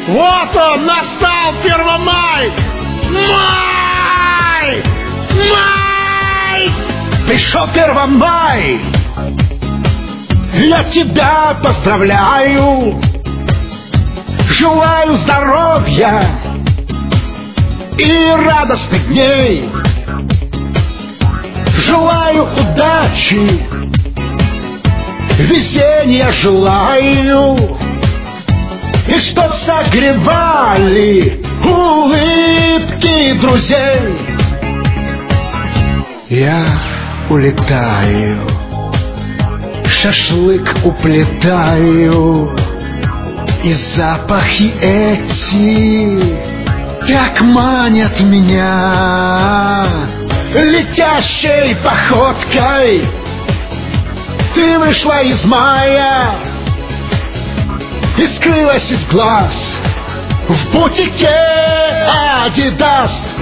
Вот он, настал Первомай! Май! Май! Пришел Первомай! Я тебя поздравляю! Желаю здоровья и радостных дней! Желаю удачи, везения желаю, и чтоб согревали улыбки друзей. Я улетаю, шашлык уплетаю, и запахи эти так манят меня. Летящей походкой ты вышла из мая и скрылась из глаз в бутике Адидас.